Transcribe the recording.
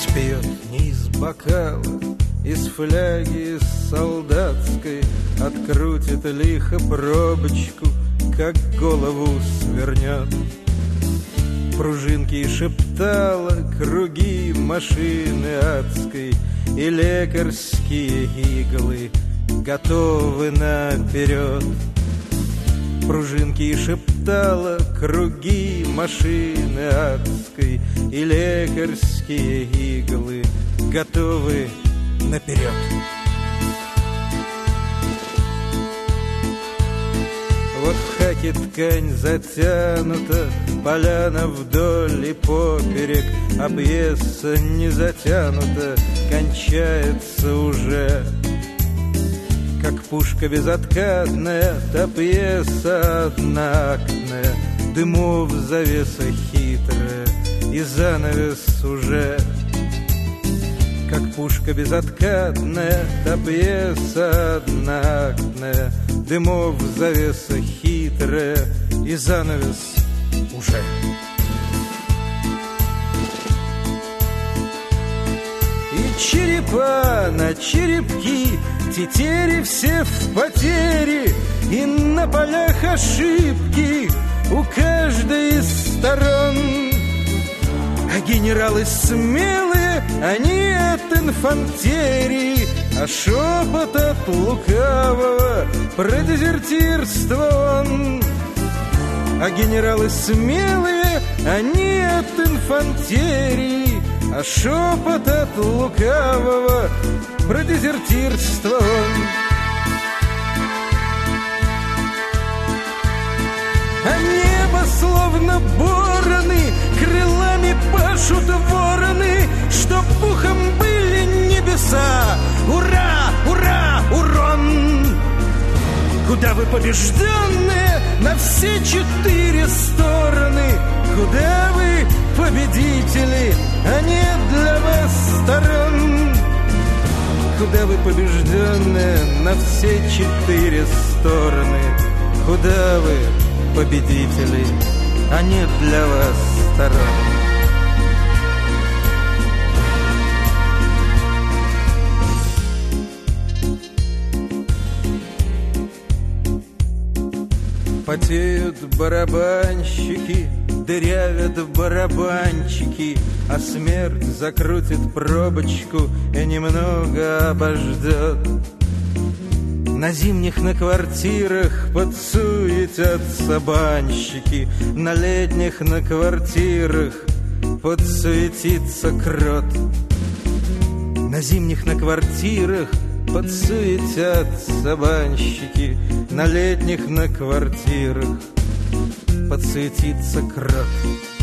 Пьет не из бокала, из фляги, из солдатской, открутит лихо пробочку, как голову свернет. Пружинки шептала, круги машины адской, и лекарские иглы готовы наперед. Пружинки шептала, круги машины адской, и лекарские иглы готовы наперед. Вот в хаке ткань затянута, поляна вдоль и поперек, а пьеса не затянута, кончается уже. Как пушка безоткатная, та пьеса одноактная, дымов завеса хитрая, и занавес уже. Как пушка безоткатная, та пьеса одноактная, дымов завеса хитрая, и занавес уже. И черепа на черепки, тетери все в потере, и на полях ошибки у каждой из сторон. А генералы смелые, они от инфантерии, а шепот от лукавого про дезертирство он. А генералы смелые, они от инфантерии, а шепот от лукавого про дезертирство он. А небо словно бороны, крылами пашут вороны, чтоб пухом были небеса. Ура, ура, урон! Куда вы, побежденные, на все четыре стороны? Куда вы, победители, а нет для вас сторон? Куда вы, побежденные, на все четыре стороны? Куда вы, победители, а нет для вас сторон? Потеют барабанщики, дырявят барабанчики, а смерть закрутит пробочку и немного обождет. На зимних на квартирах подсуетятся банщики, на летних на квартирах подсуетится крот. На зимних на квартирах подсуетятся банщики, на летних на квартирах подсуетится крот.